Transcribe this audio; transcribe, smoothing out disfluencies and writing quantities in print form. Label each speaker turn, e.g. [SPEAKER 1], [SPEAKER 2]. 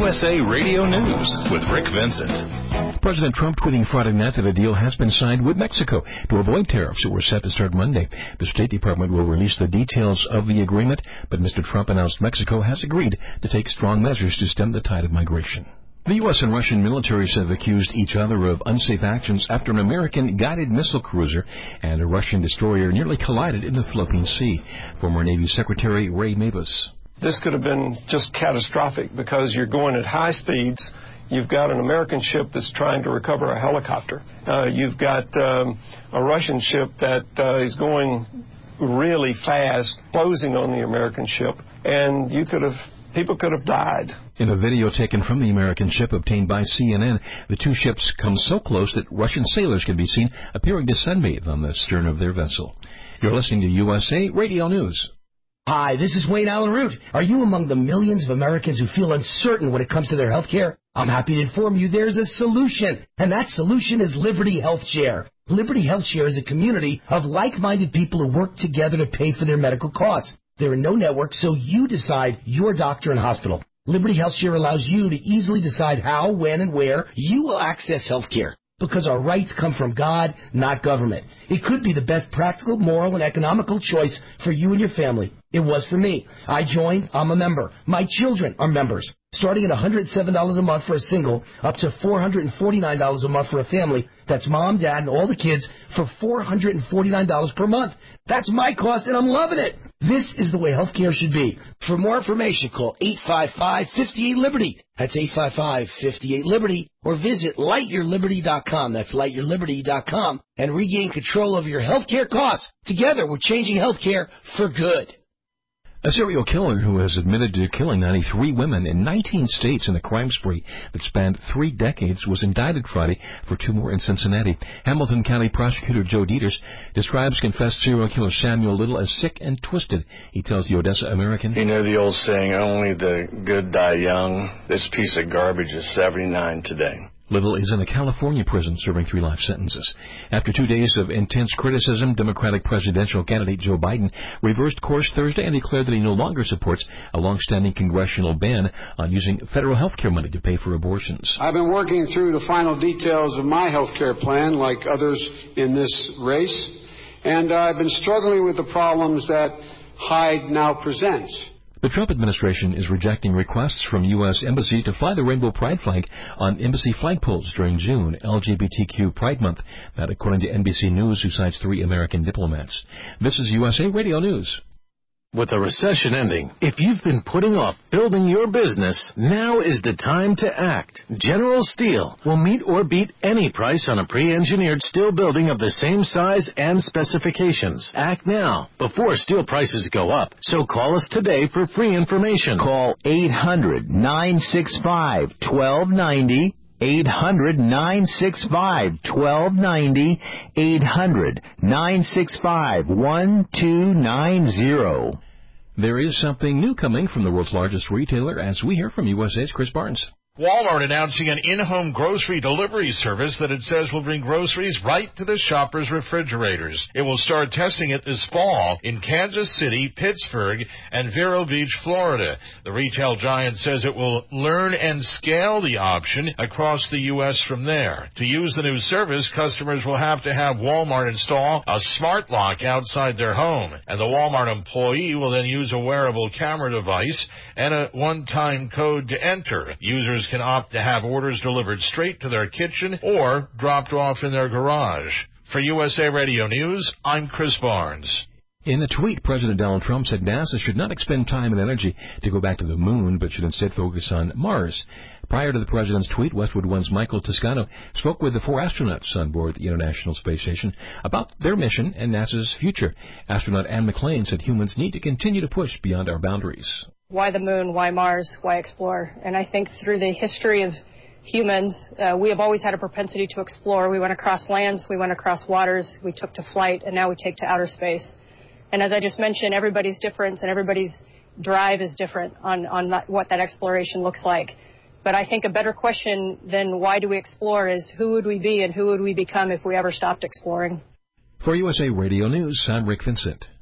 [SPEAKER 1] USA Radio News with Rick Vincent.
[SPEAKER 2] President Trump tweeting Friday night that a deal has been signed with Mexico to avoid tariffs that were set to start Monday. The State Department will release the details of the agreement, but Mr. Trump announced Mexico has agreed to take strong measures to stem the tide of migration. The U.S. and Russian militaries have accused each other of unsafe actions after an American guided missile cruiser and a Russian destroyer nearly collided in the Philippine Sea. Former Navy Secretary Ray Mabus.
[SPEAKER 3] This could have been just catastrophic because you're going at high speeds. You've got an American ship that's trying to recover a helicopter. You've got a Russian ship that is going really fast, closing on the American ship, and people could have died.
[SPEAKER 2] In a video taken from the American ship obtained by CNN, the two ships come so close that Russian sailors can be seen appearing to sunbathe on the stern of their vessel. You're listening to USA Radio News.
[SPEAKER 4] Hi, this is Wayne Allen Root. Are you among the millions of Americans who feel uncertain when it comes to their health care? I'm happy to inform you there's a solution, and that solution is Liberty Health Share. Liberty Health Share is a community of like-minded people who work together to pay for their medical costs. There are no networks, so you decide your doctor and hospital. Liberty Health Share allows you to easily decide how, when, and where you will access health care. Because our rights come from God, not government. It could be the best practical, moral, and economical choice for you and your family. It was for me. I joined. I'm a member. My children are members. Starting at $107 a month for a single, up to $449 a month for a family. That's mom, dad, and all the kids for $449 per month. That's my cost, and I'm loving it. This is the way healthcare should be. For more information, call 855-58-LIBERTY. That's 855-58-LIBERTY. Or visit lightyourliberty.com. That's lightyourliberty.com. And regain control of your healthcare costs. Together, we're changing healthcare for good.
[SPEAKER 2] A serial killer who has admitted to killing 93 women in 19 states in a crime spree that spanned 3 decades was indicted Friday for 2 more in Cincinnati. Hamilton County Prosecutor Joe Dieters describes confessed serial killer Samuel Little as sick and twisted. He tells the Odessa American,
[SPEAKER 5] "You know the old saying, only the good die young? This piece of garbage is 79 today."
[SPEAKER 2] Little is in a California prison serving 3 life sentences. After 2 days of intense criticism, Democratic presidential candidate Joe Biden reversed course Thursday and declared that he no longer supports a long-standing congressional ban on using federal health care money to pay for abortions.
[SPEAKER 6] I've been working through the final details of my health care plan, like others in this race, and I've been struggling with the problems that Hyde now presents.
[SPEAKER 2] The Trump administration is rejecting requests from U.S. embassies to fly the rainbow pride flag on embassy flagpoles during June, LGBTQ Pride Month. That according to NBC News, who cites 3 American diplomats. This is USA Radio News.
[SPEAKER 1] With the recession ending, if you've been putting off building your business, now is the time to act. General Steel will meet or beat any price on a pre-engineered steel building of the same size and specifications. Act now, before steel prices go up. So call us today for free information.
[SPEAKER 7] Call 800-965-1290. 800-965-1290, 800-965-1290.
[SPEAKER 2] There is something new coming from the world's largest retailer, as we hear from USA's Chris Barnes.
[SPEAKER 8] Walmart announcing an in-home grocery delivery service that it says will bring groceries right to the shopper's refrigerators. It will start testing it this fall in Kansas City, Pittsburgh, and Vero Beach, Florida. The retail giant says it will learn and scale the option across the U.S. from there. To use the new service, customers will have to have Walmart install a smart lock outside their home, and the Walmart employee will then use a wearable camera device and a one-time code to enter. Users can opt to have orders delivered straight to their kitchen or dropped off in their garage. For USA Radio News, I'm Chris Barnes.
[SPEAKER 2] In a tweet, President Donald Trump said NASA should not expend time and energy to go back to the moon, but should instead focus on Mars. Prior to the president's tweet, Westwood One's Michael Toscano spoke with the 4 astronauts on board the International Space Station about their mission and NASA's future. Astronaut Anne McClain said humans need to continue to push beyond our boundaries.
[SPEAKER 9] Why the moon? Why Mars? Why explore? And I think through the history of humans, we have always had a propensity to explore. We went across lands, we went across waters, we took to flight, and now we take to outer space. And as I just mentioned, everybody's different and everybody's drive is different on what that exploration looks like. But I think a better question than why do we explore is who would we be and who would we become if we ever stopped exploring?
[SPEAKER 2] For USA Radio News, I'm Rick Vincent.